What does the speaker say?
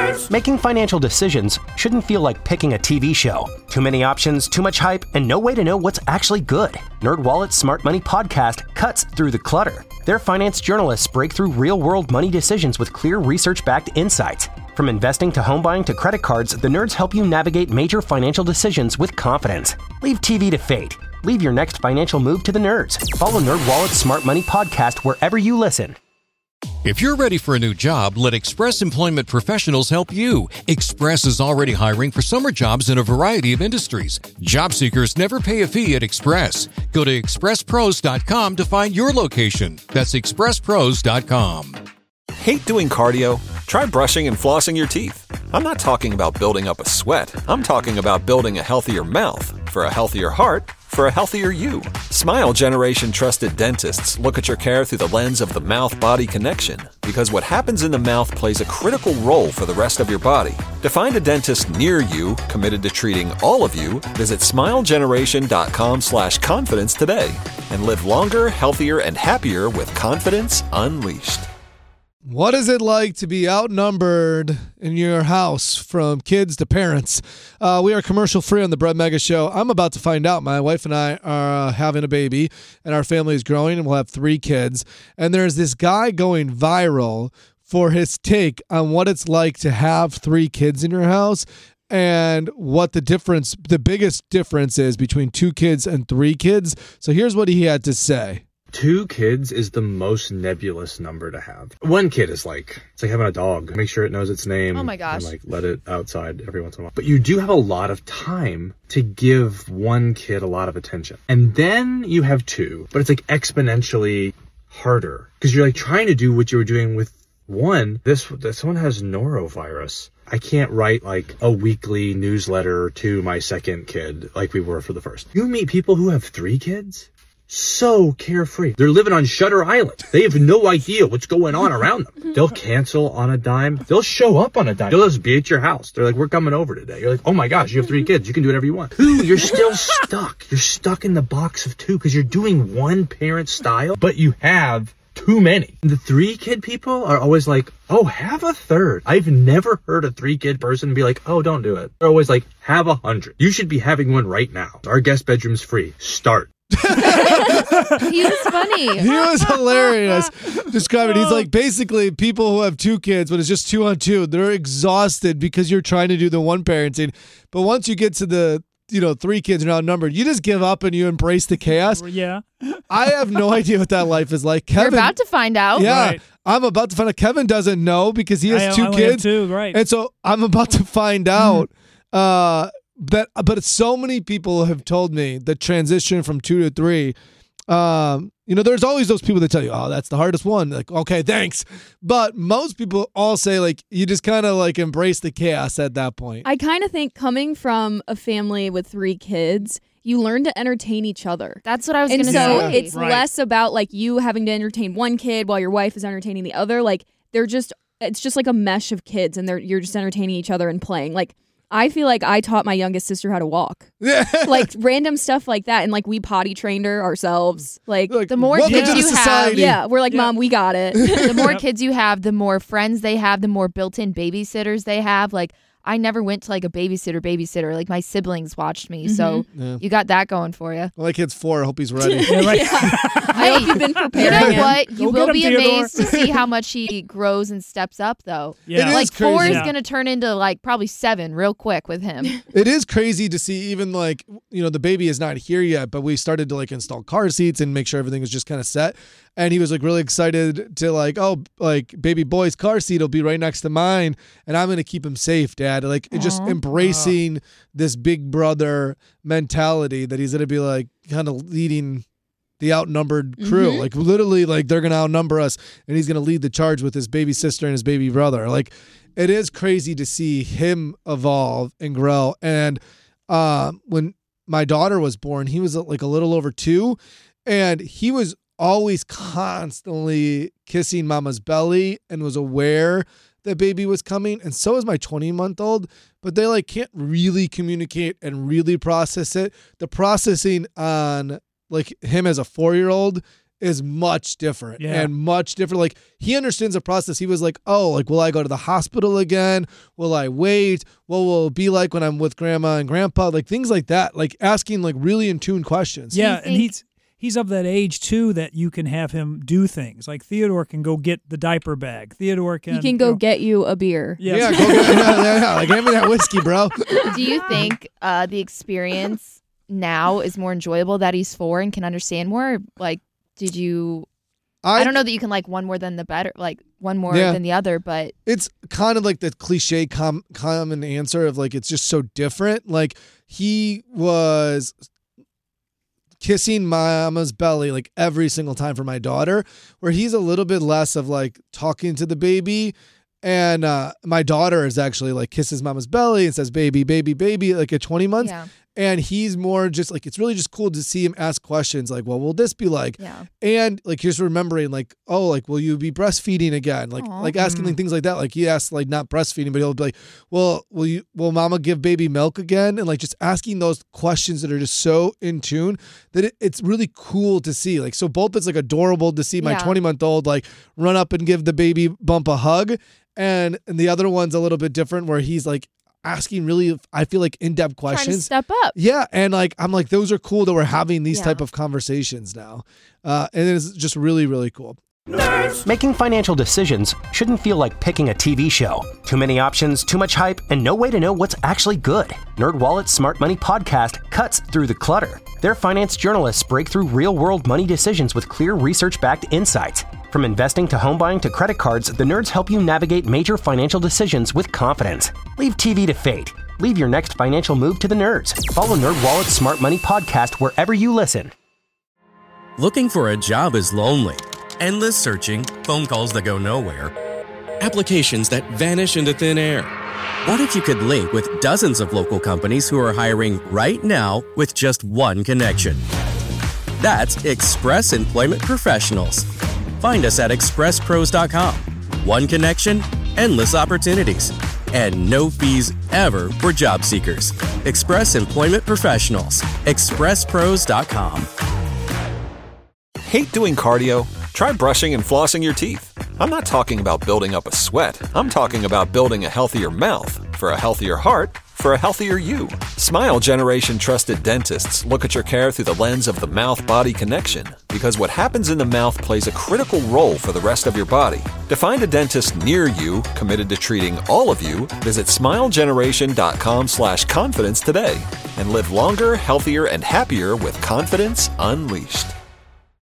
Making financial decisions shouldn't feel like picking a TV show. Too many options, too much hype, and no way to know what's actually good. NerdWallet's Smart Money Podcast cuts through the clutter. Their finance journalists break through real-world money decisions with clear research-backed insights. From investing to home buying to credit cards, the nerds help you navigate major financial decisions with confidence. Leave TV to fate. Leave your next financial move to the nerds. Follow NerdWallet's Smart Money Podcast wherever you listen. If you're ready for a new job, let Express Employment Professionals help you. Express is already hiring for summer jobs in a variety of industries. Job seekers never pay a fee at Express. Go to expresspros.com to find your location. That's expresspros.com. Hate doing cardio? Try brushing and flossing your teeth. I'm not talking about building up a sweat. I'm talking about building a healthier mouth for a healthier heart for a healthier you. Smile Generation trusted dentists look at your care through the lens of the mouth-body connection, because what happens in the mouth plays a critical role for the rest of your body. To find a dentist near you committed to treating all of you, visit smilegeneration.com/confidence today and live longer, healthier, and happier with confidence unleashed. What is it like to be outnumbered in your house from kids to parents? We are commercial free on the Brett Mega Show. I'm about to find out. My wife and I are having a baby, and our family is growing, and we'll have 3 kids. And there's this guy going viral for his take on what it's like to have 3 kids in your house and what the biggest difference is between 2 kids and 3 kids. So here's what he had to say. 2 kids is the most nebulous number to have. 1 kid is it's like having a dog. Make sure it knows its name. Oh my gosh. And let it outside every once in a while. But you do have a lot of time to give 1 kid a lot of attention. And then you have 2, but it's exponentially harder because you're trying to do what you were doing with 1. This one has norovirus. I can't write a weekly newsletter to my second kid like we were for the first. You meet people who have 3 kids? So carefree. They're living on Shutter Island. They have no idea what's going on around them. They'll cancel on a dime. They'll show up on a dime. They'll just be at your house. They're like, we're coming over today. You're like, oh my gosh, you have 3 kids. You can do whatever you want. 2, you're still stuck. You're stuck in the box of 2 because you're doing one parent style, but you have too many. The 3 kid people are always like, oh, have a 3rd. I've never heard a 3 kid person be like, oh, don't do it. They're always like, have 100. You should be having one right now. Our guest bedroom's free. Start. He was funny. He was hilarious. Describe it. He's basically people who have 2 kids, but it's just 2 on 2. They're exhausted because you're trying to do the one parenting. But once you get to the 3 kids are outnumbered, you just give up and you embrace the chaos. Yeah. I have no idea what that life is like. Kevin, You're about to find out. Yeah. Right. I'm about to find out. Kevin doesn't know because he has 2 kids. Too, right. And so I'm about to find out. But so many people have told me the transition from 2 to 3. There's always those people that tell you, oh, that's the hardest one. Like, okay, thanks. But most people all say you just kind of embrace the chaos at that point. I kind of think coming from a family with 3 kids, you learn to entertain each other. That's what I was going to say. And so say. it's less about you having to entertain one kid while your wife is entertaining the other. It's just like a mesh of kids and you're just entertaining each other and playing. I feel like I taught my youngest sister how to walk. Random stuff like that. And we potty trained her ourselves. The more kids you have, we're Mom, we got it. The more kids you have, the more friends they have, the more built-in babysitters they have. I never went to a babysitter. My siblings watched me. Mm-hmm. So you got that going for you. Well, my kid's 4. I hope he's ready. I hope you've been prepared. You know what? You will be amazed to see how much he grows and steps up, though. Yeah. It is 4 crazy. is going to turn into probably 7 real quick with him. It is crazy to see even the baby is not here yet, but we started to install car seats and make sure everything was just kind of set. And he was really excited to baby boy's car seat will be right next to mine, and I'm gonna keep him safe, Dad. Just embracing this big brother mentality that he's gonna be kind of leading the outnumbered crew. Mm-hmm. Literally, they're gonna outnumber us, and he's gonna lead the charge with his baby sister and his baby brother. It is crazy to see him evolve and grow. And when my daughter was born, he was a little over 2, and he was always constantly kissing mama's belly and was aware that baby was coming. And so is my 20-month-old, but they can't really communicate and really process it. The processing on him as a 4-year-old is much different Yeah. and much different. Like, he understands the process. He was like, oh, like, will I go to the hospital again? Will I wait? What will it be like when I'm with grandma and grandpa? Like, things like that. Like, asking like really in tune questions. Yeah, and he's of that age too that you can have him do things. Like Theodore can go get the diaper bag. Theodore can He can go get you a beer. Yeah, go get yeah. Like, hand me that whiskey, bro. Do you think the experience now is more enjoyable that he's 4 and can understand more? Like, did you? I don't know that you can like one more than the better, like one more than the other, but it's kind of like the cliche common answer of like, it's just so different. Like, he was kissing mama's belly like every single time for my daughter, where he's a little bit less of like talking to the baby. And my daughter is actually like kisses mama's belly and says baby, baby, baby, like at 20 months. Yeah. And he's more just like, it's really just cool to see him ask questions like, well, will this be like? Yeah. And like, he's remembering like, oh, like, will you be breastfeeding again? Like, Aww. like asking like things like that. Like, he asks like not breastfeeding, but he'll be like, well, will mama give baby milk again? And like just asking those questions that are just so in tune that it's really cool to see. Like, so both it's like adorable to see my 20-month-old like run up and give the baby bump a hug. And the other one's a little bit different where he's like asking really, I feel like, in-depth questions. Trying to step up. Yeah. And like, I'm like, those are cool that we're having these type of conversations now. And it's just really, really cool. Making financial decisions shouldn't feel like picking a TV show. Too many options, too much hype, and no way to know what's actually good. NerdWallet's Smart Money Podcast cuts through the clutter. Their finance journalists break through real-world money decisions with clear research-backed insights. From investing to home buying to credit cards, the nerds help you navigate major financial decisions with confidence. Leave TV to fate. Leave your next financial move to the nerds. Follow NerdWallet's Smart Money Podcast wherever you listen. Looking for a job is lonely. Endless searching, phone calls that go nowhere, applications that vanish into thin air. What if you could link with dozens of local companies who are hiring right now with just one connection? That's Express Employment Professionals. Find us at expresspros.com. One connection, endless opportunities, and no fees ever for job seekers. Express Employment Professionals. expresspros.com. Hate doing cardio? Try brushing and flossing your teeth. I'm not talking about building up a sweat. I'm talking about building a healthier mouth. For a healthier heart, for a healthier you. Smile Generation trusted dentists look at your care through the lens of the mouth-body connection, because what happens in the mouth plays a critical role for the rest of your body. To find a dentist near you committed to treating all of you, visit smilegeneration.com/confidence today and live longer, healthier, and happier with confidence unleashed.